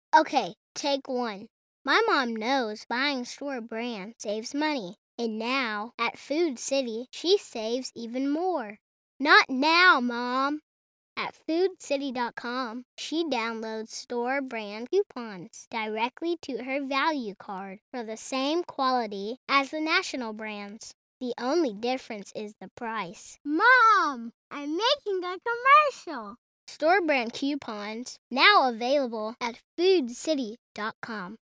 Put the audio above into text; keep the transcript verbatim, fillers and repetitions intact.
Okay, take one. My mom knows buying store brand saves money. And now, at Food City, she saves even more. Not now, Mom. At food city dot com, she downloads store brand coupons directly to her value card for the same quality as the national brands. The only difference is the price. Mom, I'm making a commercial. Store brand coupons now available at food city dot com.